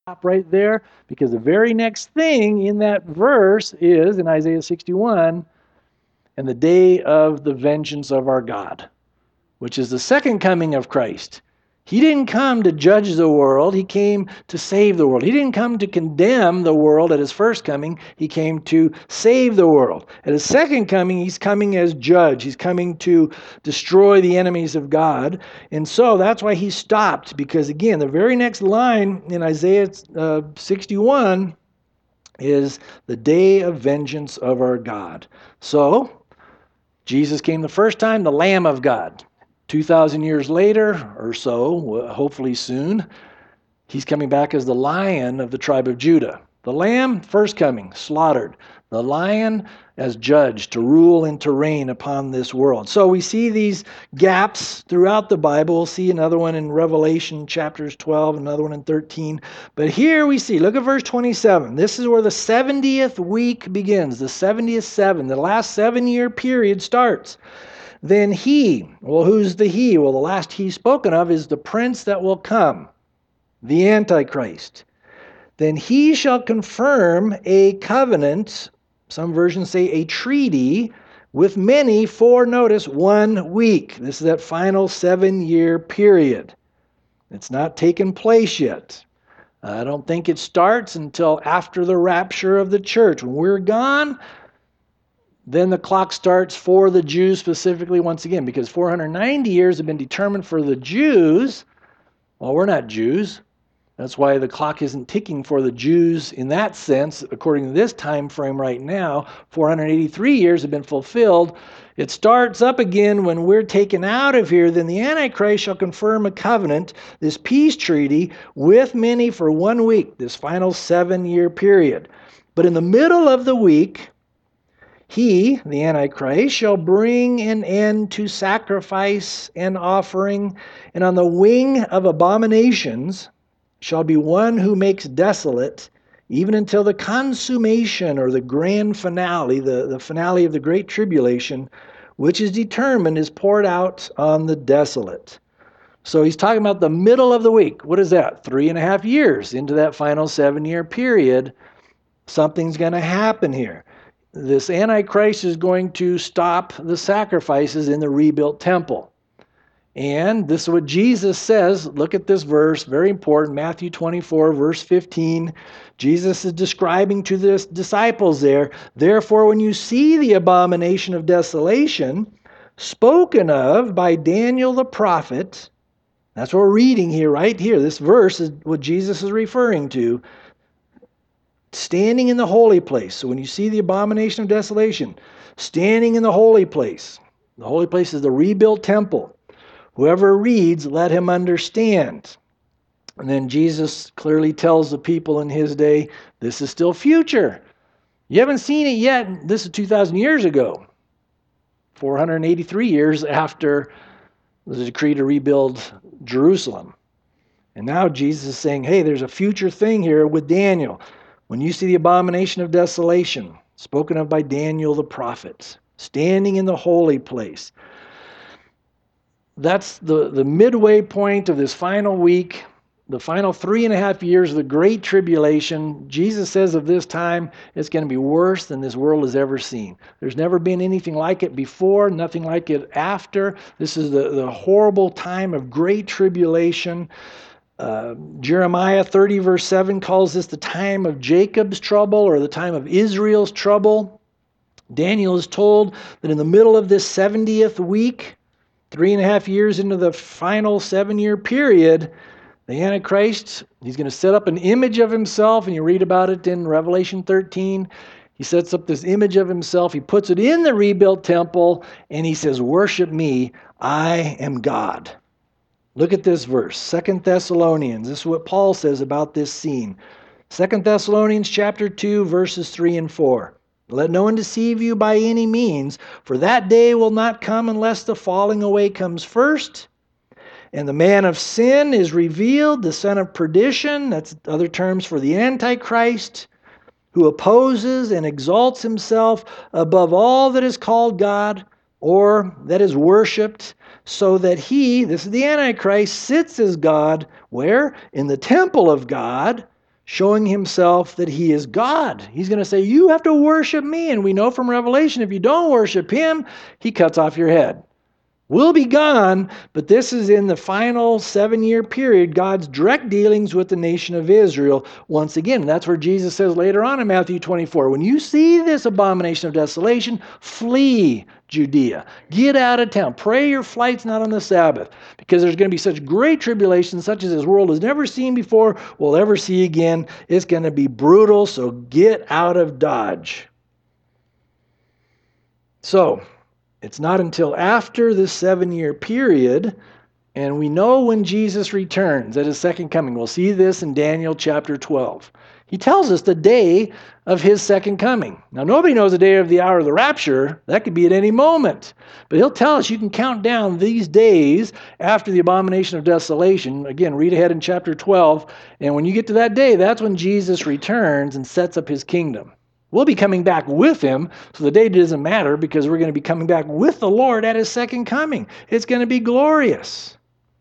stop right there because the very next thing in that verse is in Isaiah 61, and the day of the vengeance of our God, which is the second coming of Christ. He didn't come to judge the world. He came to save the world. He didn't come to condemn the world at his first coming. He came to save the world. At his second coming, he's coming as judge. He's coming to destroy the enemies of God. And so that's why he stopped, because again, the very next line in Isaiah 61 is the day of vengeance of our God. So Jesus came the first time, the Lamb of God. 2,000 years later or so, hopefully soon, he's coming back as the Lion of the tribe of Judah. The Lamb, first coming, slaughtered. The Lion as judge to rule and to reign upon this world. So we see these gaps throughout the Bible. We'll see another one in Revelation chapters 12, another one in 13. But here we see, look at verse 27. This is where the 70th week begins, the 70th seven. The last 7-year period starts. Then he, well, who's the he? Well, the last he spoken of is the prince that will come, the Antichrist. Then he shall confirm a covenant, some versions say a treaty, with many for, notice, 1 week. This is that final 7-year period. It's not taken place yet. I don't think it starts until after the rapture of the church. When we're gone, then the clock starts for the Jews specifically once again, because 490 years have been determined for the Jews. Well, we're not Jews. That's why the clock isn't ticking for the Jews in that sense. According to this time frame right now, 483 years have been fulfilled. It starts up again when we're taken out of here. Then the Antichrist shall confirm a covenant, this peace treaty, with many for 1 week, this final 7-year period. But in the middle of the week, he, the Antichrist, shall bring an end to sacrifice and offering, and on the wing of abominations shall be one who makes desolate, even until the consummation or the grand finale, the finale of the great tribulation, which is determined, is poured out on the desolate. So he's talking about the middle of the week. What is that? 3.5 years into that final 7-year period. Something's going to happen here. This Antichrist is going to stop the sacrifices in the rebuilt temple. And this is what Jesus says. Look at this verse, very important, Matthew 24, verse 15. Jesus is describing to the disciples there, therefore, when you see the abomination of desolation spoken of by Daniel the prophet, that's what we're reading here, right here. This verse is what Jesus is referring to. Standing in the holy place. So when you see the abomination of desolation, standing in the holy place is the rebuilt temple. Whoever reads, let him understand. And then Jesus clearly tells the people in his day, this is still future. You haven't seen it yet. This is 2,000 years ago. 483 years after the decree to rebuild Jerusalem. And now Jesus is saying, hey, there's a future thing here with Daniel. When you see the abomination of desolation, spoken of by Daniel the prophet, standing in the holy place, that's the midway point of this final week, the final 3.5 years of the Great Tribulation. Jesus says of this time, it's going to be worse than this world has ever seen. There's never been anything like it before, nothing like it after. This is the horrible time of Great Tribulation. Jeremiah 30 verse 7 calls this the time of Jacob's trouble or the time of Israel's trouble. Daniel is told that in the middle of this 70th week, 3.5 years into the final 7-year period, the Antichrist, he's going to set up an image of himself, and you read about it in Revelation 13. He sets up this image of himself. He puts it in the rebuilt temple, and he says, worship me, I am God. Look at this verse, 2 Thessalonians. This is what Paul says about this scene. 2 Thessalonians chapter 2, verses 3 and 4. Let no one deceive you by any means, for that day will not come unless the falling away comes first, and the man of sin is revealed, the son of perdition, that's other terms for the Antichrist, who opposes and exalts himself above all that is called God or that is worshipped, so that he, this is the Antichrist, sits as God, where? In the temple of God, showing himself that he is God. He's going to say, you have to worship me. And we know from Revelation, if you don't worship him, he cuts off your head. We'll be gone, but this is in the final 7-year period, God's direct dealings with the nation of Israel. Once again, that's where Jesus says later on in Matthew 24, when you see this abomination of desolation, flee Judea. Get out of town. Pray your flight's not on the Sabbath, because there's going to be such great tribulation, such as this world has never seen before, will ever see again. It's going to be brutal, so get out of Dodge. So, it's not until after this 7-year period, and we know when Jesus returns at his second coming. We'll see this in Daniel chapter 12. He tells us the day of his second coming. Now, nobody knows the day of the hour of the rapture. That could be at any moment. But he'll tell us you can count down these days after the abomination of desolation. Again, read ahead in chapter 12. And when you get to that day, that's when Jesus returns and sets up his kingdom. We'll be coming back with him, so the date doesn't matter because we're going to be coming back with the Lord at his second coming. It's going to be glorious.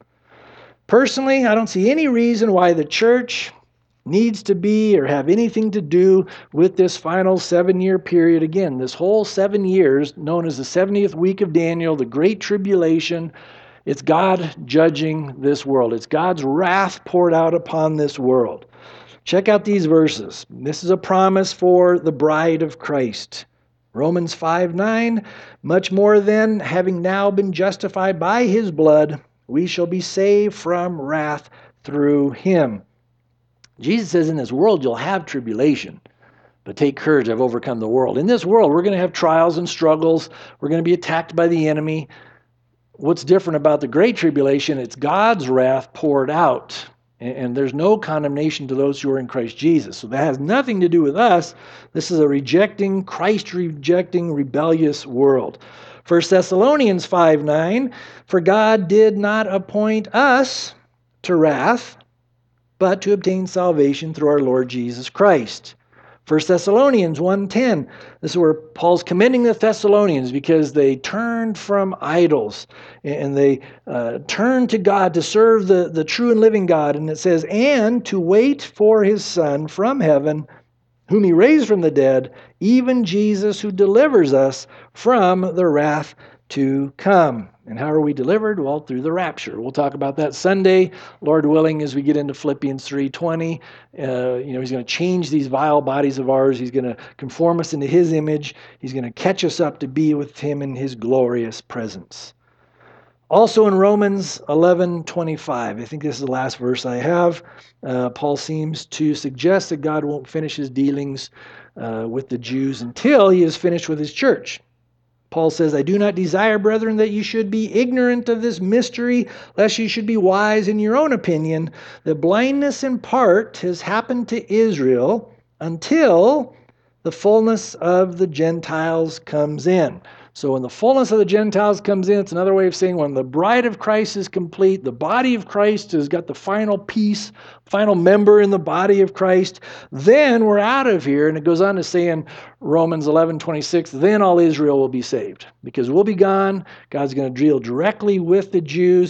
Personally, I don't see any reason why the church needs to be or have anything to do with this final 7-year period. Again, this whole 7 years, known as the 70th week of Daniel, the Great Tribulation, it's God judging this world. It's God's wrath poured out upon this world. Check out these verses. This is a promise for the bride of Christ. Romans 5:9, much more then, having now been justified by his blood, we shall be saved from wrath through him. Jesus says in this world you'll have tribulation, but take courage, I've overcome the world. In this world we're going to have trials and struggles. We're going to be attacked by the enemy. What's different about the Great Tribulation, it's God's wrath poured out. And there's no condemnation to those who are in Christ Jesus. So that has nothing to do with us. This is a Christ-rejecting, rebellious world. 1 Thessalonians 5:9, for God did not appoint us to wrath, but to obtain salvation through our Lord Jesus Christ. 1 Thessalonians 1:10, this is where Paul's commending the Thessalonians because they turned from idols and they turned to God to serve the true and living God. And it says, and to wait for his Son from heaven, whom he raised from the dead, even Jesus who delivers us from the wrath to come. And how are we delivered? Well, through the rapture. We'll talk about that Sunday, Lord willing, as we get into Philippians 3:20. He's going to change these vile bodies of ours. He's going to conform us into his image. He's going to catch us up to be with him in his glorious presence. Also in Romans 11:25, I think this is the last verse I have, Paul seems to suggest that God won't finish his dealings with the Jews until he is finished with his church. Paul says, I do not desire, brethren, that you should be ignorant of this mystery, lest you should be wise in your own opinion. The blindness in part has happened to Israel until the fullness of the Gentiles comes in. So when the fullness of the Gentiles comes in, it's another way of saying when the bride of Christ is complete, the body of Christ has got the final piece, final member in the body of Christ, then we're out of here. And it goes on to say in Romans 11:26, then all Israel will be saved. Because we'll be gone. God's going to deal directly with the Jews.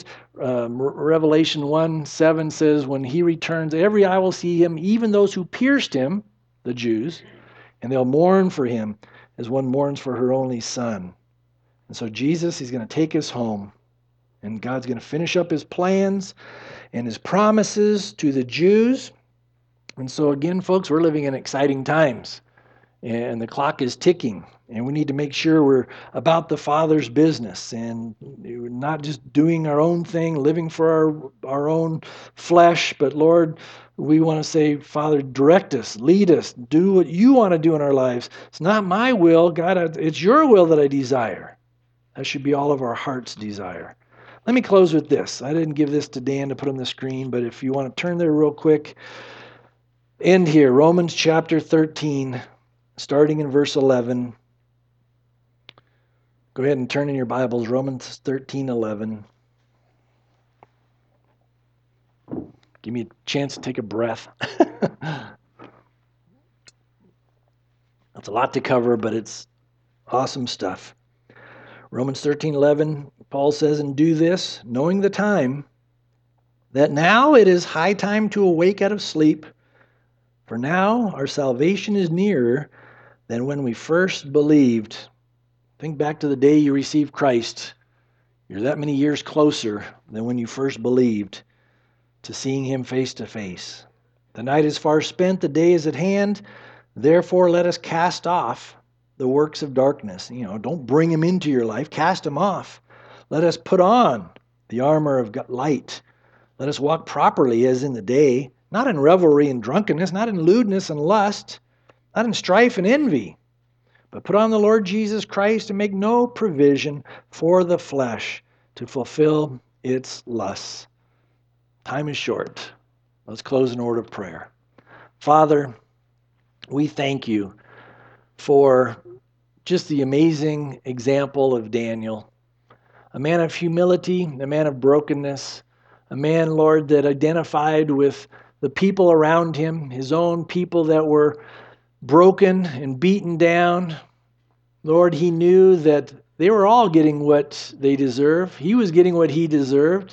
Revelation 1:7 says, when he returns, every eye will see him, even those who pierced him, the Jews, and they'll mourn for him as one mourns for her only son. And so Jesus, he's going to take us home. And God's going to finish up his plans and his promises to the Jews. And so again, folks, we're living in exciting times. And the clock is ticking. And we need to make sure we're about the Father's business and not just doing our own thing, living for our own flesh. But Lord, we want to say, Father, direct us, lead us, do what you want to do in our lives. It's not my will, God, it's your will that I desire. That should be all of our heart's desire. Let me close with this. I didn't give this to Dan to put on the screen, but if you want to turn there real quick, end here, Romans chapter 13, starting in verse 11. Go ahead and turn in your Bibles, Romans 13:11. Give me a chance to take a breath. That's a lot to cover, but it's awesome stuff. Romans 13:11, Paul says, and do this, knowing the time, that now it is high time to awake out of sleep, For now our salvation is nearer than when we first believed. Think back to the day you received Christ. You're that many years closer than when you first believed to seeing him face to face. The night is far spent, the day is at hand. Therefore, let us cast off the works of darkness. Don't bring them into your life. Cast them off. Let us put on the armor of light. Let us walk properly as in the day, not in revelry and drunkenness, not in lewdness and lust, not in strife and envy, but put on the Lord Jesus Christ and make no provision for the flesh to fulfill its lusts. Time is short. Let's close in order of prayer. Father, we thank you for just the amazing example of Daniel, a man of humility, a man of brokenness, a man, Lord, that identified with the people around him, his own people that were broken and beaten down. Lord, he knew that they were all getting what they deserve. He was getting what he deserved.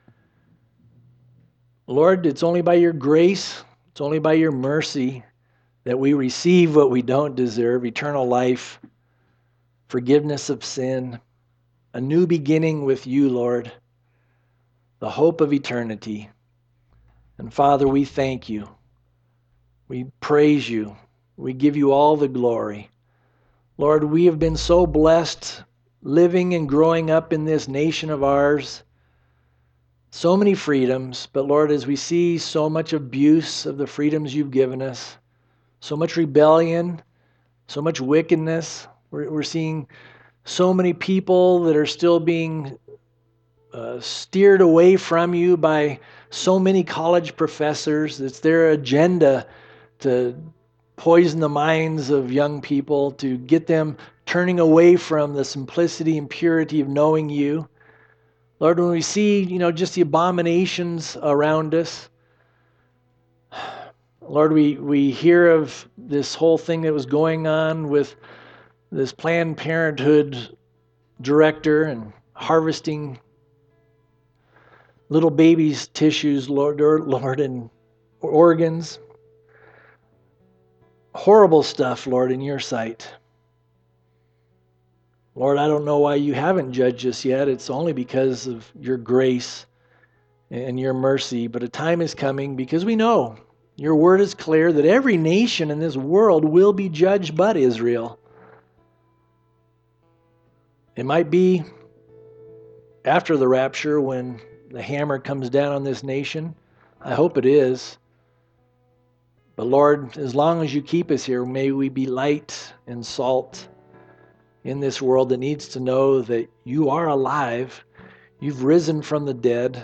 Lord, it's only by your grace, it's only by your mercy that we receive what we don't deserve, eternal life, forgiveness of sin, a new beginning with you, Lord, the hope of eternity. And Father, we thank you. We praise you. We give you all the glory. Lord, we have been so blessed living and growing up in this nation of ours. So many freedoms, but Lord, as we see so much abuse of the freedoms you've given us, so much rebellion, so much wickedness, we're seeing so many people that are still being steered away from you by so many college professors. It's their agenda to poison the minds of young people, to get them turning away from the simplicity and purity of knowing you. Lord, when we see, just the abominations around us, Lord, we hear of this whole thing that was going on with this Planned Parenthood director and harvesting little babies' tissues, Lord, and organs. Horrible stuff, Lord, in your sight. Lord, I don't know why you haven't judged us yet. It's only because of your grace and your mercy. But a time is coming, because we know your word is clear that every nation in this world will be judged but Israel. It might be after the rapture when the hammer comes down on this nation. I hope it is. But Lord, as long as you keep us here, may we be light and salt in this world that needs to know that you are alive. You've risen from the dead.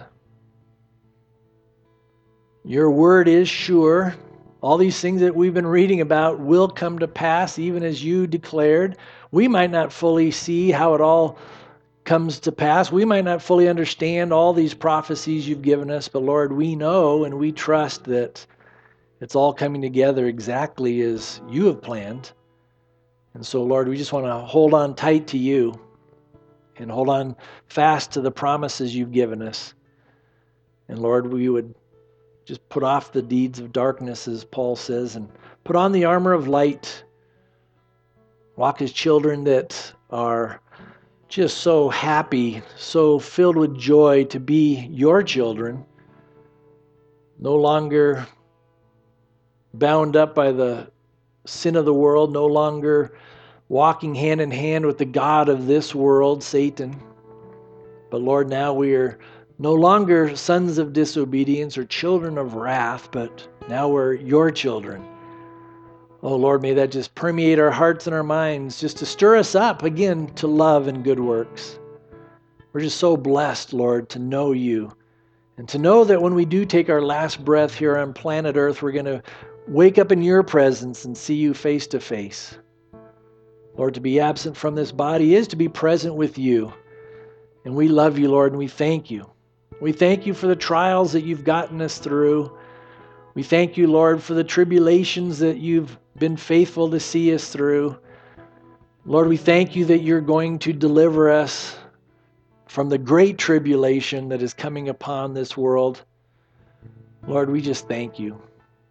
Your word is sure. All these things that we've been reading about will come to pass, even as you declared. We might not fully see how it all comes to pass. We might not fully understand all these prophecies you've given us, but Lord, we know and we trust that it's all coming together exactly as you have planned. And so, Lord, we just want to hold on tight to you and hold on fast to the promises you've given us. And Lord, we would just put off the deeds of darkness, as Paul says, and put on the armor of light. Walk as children that are just so happy, so filled with joy to be your children, no longer bound up by the sin of the world, no longer walking hand in hand with the god of this world, Satan. But Lord, now we are no longer sons of disobedience or children of wrath, but now we're your children. Oh Lord, may that just permeate our hearts and our minds, just to stir us up again to love and good works. We're just so blessed, Lord, to know you and to know that when we do take our last breath here on planet Earth, we're going to wake up in your presence and see you face to face. Lord, to be absent from this body is to be present with you. And we love you, Lord, and we thank you. We thank you for the trials that you've gotten us through. We thank you, Lord, for the tribulations that you've been faithful to see us through. Lord, we thank you that you're going to deliver us from the great tribulation that is coming upon this world. Lord, we just thank you.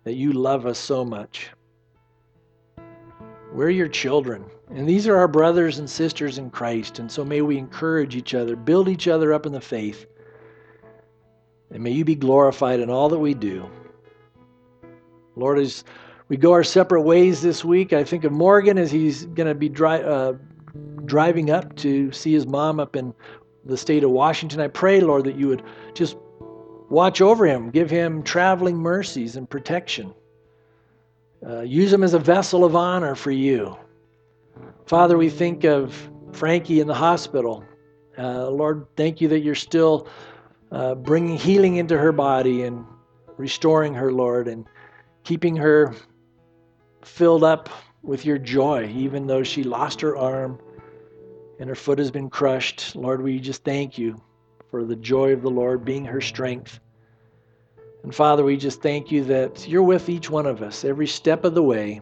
that you love us so much. We're your children, and these are our brothers and sisters in Christ, and so may we encourage each other, build each other up in the faith, and may you be glorified in all that we do. Lord, as we go our separate ways this week, I think of Morgan as he's going to be driving up to see his mom up in the state of Washington. I pray, Lord, that you would just watch over him, give him traveling mercies and protection. Use him as a vessel of honor for you. Father, we think of Frankie in the hospital. Lord, thank you that you're still bringing healing into her body and restoring her, Lord, and keeping her filled up with your joy, even though she lost her arm and her foot has been crushed. Lord, we just thank you for the joy of the Lord being her strength. And Father, we just thank you that you're with each one of us every step of the way.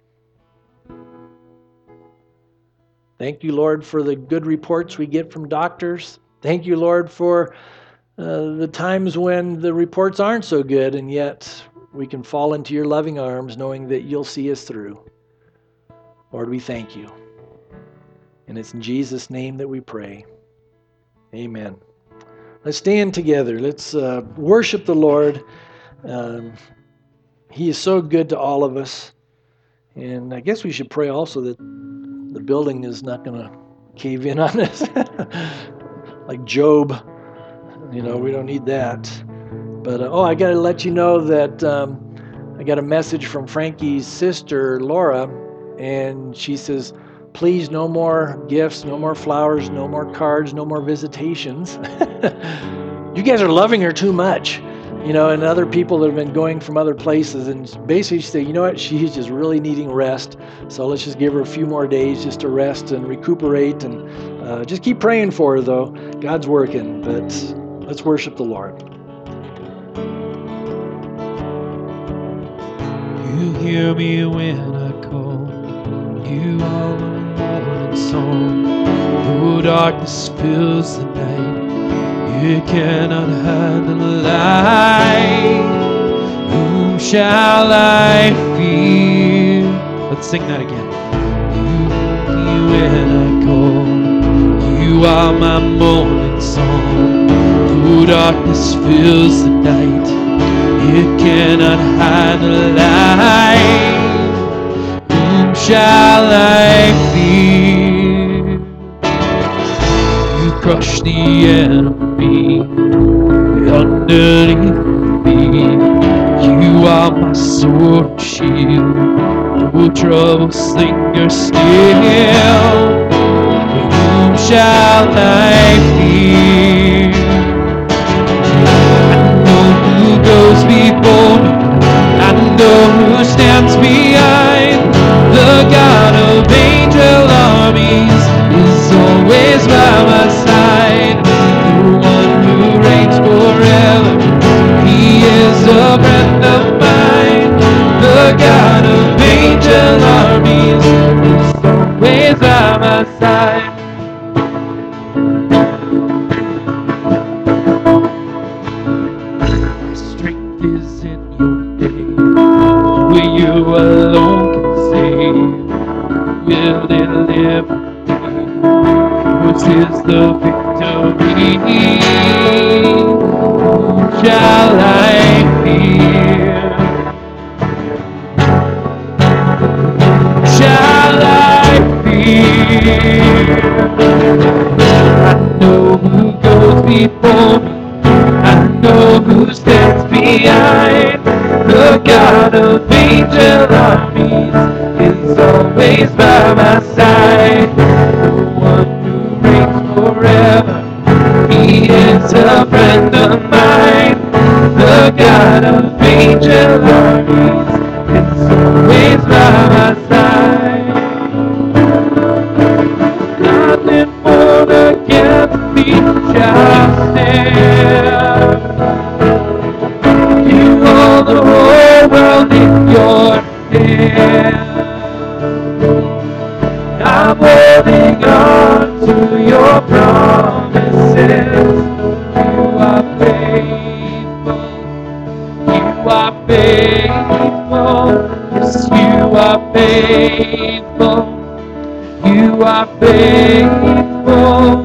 Thank you, Lord, for the good reports we get from doctors. Thank you, Lord, for the times when the reports aren't so good, and yet we can fall into your loving arms knowing that you'll see us through. Lord, we thank you. And it's in Jesus' name that we pray. Amen. Let's stand together. Let's worship the Lord. He is so good to all of us. And I guess we should pray also that the building is not going to cave in on us. Like Job. We don't need that. But, I got to let you know that I got a message from Frankie's sister, Laura, and she says, please, no more gifts, no more flowers, no more cards, no more visitations. You guys are loving her too much, and other people that have been going from other places, and basically say, you know what, she's just really needing rest, so let's just give her a few more days just to rest and recuperate, and just keep praying for her, though. God's working, but let's worship the Lord. You hear me when I call. You are my morning song. Though darkness fills the night, you cannot hide the light. Whom shall I fear? Let's sing that again. You hear me when I call. You are my morning song. Though darkness fills the night, you cannot hide the light. Whom shall I fear? You crush the enemy underneath me. You are my sword and shield. No troubles linger still. Whom shall I fear? Who goes before me? I know who stands behind. The God of angel armies is always by my side. The one who reigns forever, he is a friend of mine. The God of angel armies is always by my side. Is in your name, where you alone can save. Will deliver me, yours is the victory. Whom shall I fear? Shall I fear? I know who goes before me. I know who stands behind. The God of angel armies is always by my side. The one who reigns forever, he is a friend of mine. The God of angel armies is always by my side. Nothing more against me shall stand. You hold the whole world in your hand. I'm holding on to your promises. You are faithful. You are faithful. are faithful. You are faithful.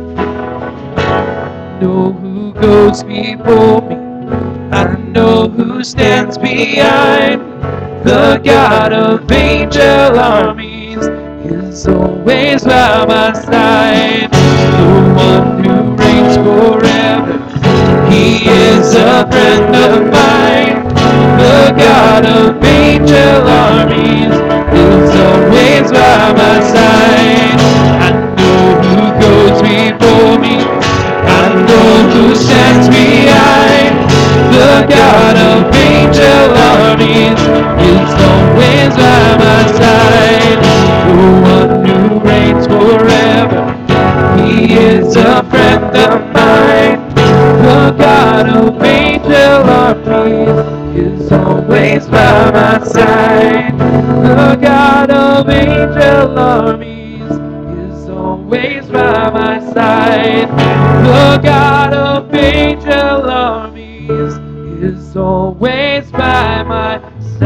Know who goes before me. I know who stands behind. The God of angel armies is always by my side. The one who reigns forever. He is a friend of mine. The God of angel armies is always by my side. I know who goes before me. I know who stands behind. The God of angel armies is always by my side. The one who reigns forever. He is a friend of mine. The God of angel armies is always by my side. The God of angel armies is always by my side. The God of angel armies is always by my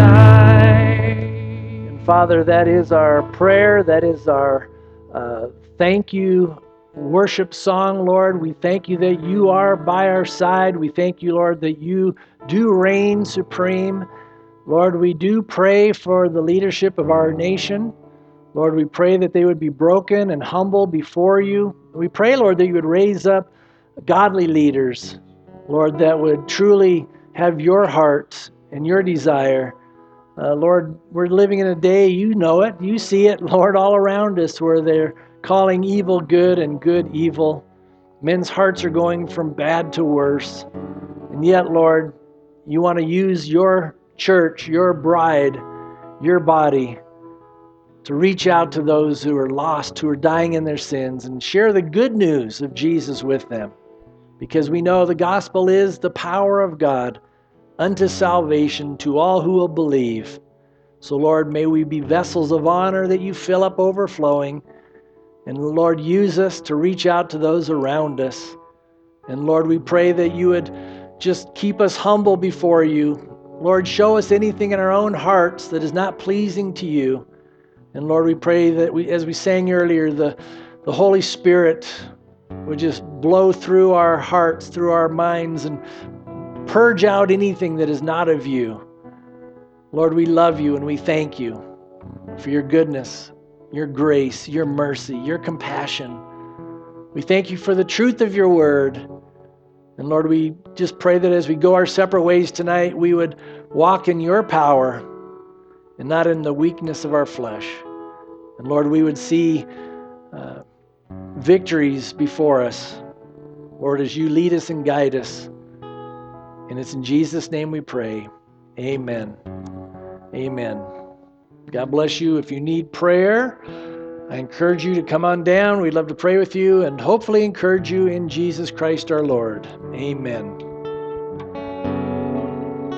side. And Father, that is our prayer. That is our thank you worship song, Lord. We thank you that you are by our side. We thank you, Lord, that you do reign supreme. Lord, we do pray for the leadership of our nation. Lord, we pray that they would be broken and humble before you. We pray, Lord, that you would raise up godly leaders, Lord, that would truly have your heart and your desire. Lord, we're living in a day, you know it, you see it, Lord, all around us, where they're calling evil good and good evil. Men's hearts are going from bad to worse. And yet, Lord, you want to use your church, your bride, your body, to reach out to those who are lost, who are dying in their sins, and share the good news of Jesus with them. Because we know the gospel is the power of God unto salvation to all who will believe. So, Lord, may we be vessels of honor that you fill up overflowing. And, Lord, use us to reach out to those around us. And, Lord, we pray that you would just keep us humble before you. Lord, show us anything in our own hearts that is not pleasing to you. And, Lord, we pray that as we sang earlier, the Holy Spirit would just blow through our hearts, through our minds, and purge out anything that is not of you. Lord, we love you and we thank you for your goodness, your grace, your mercy, your compassion. We thank you for the truth of your word. And Lord, we just pray that as we go our separate ways tonight, we would walk in your power and not in the weakness of our flesh. And Lord, we would see victories before us, Lord, as you lead us and guide us. And it's in Jesus' name we pray. Amen. Amen. God bless you. If you need prayer, I encourage you to come on down. We'd love to pray with you and hopefully encourage you in Jesus Christ our Lord. Amen.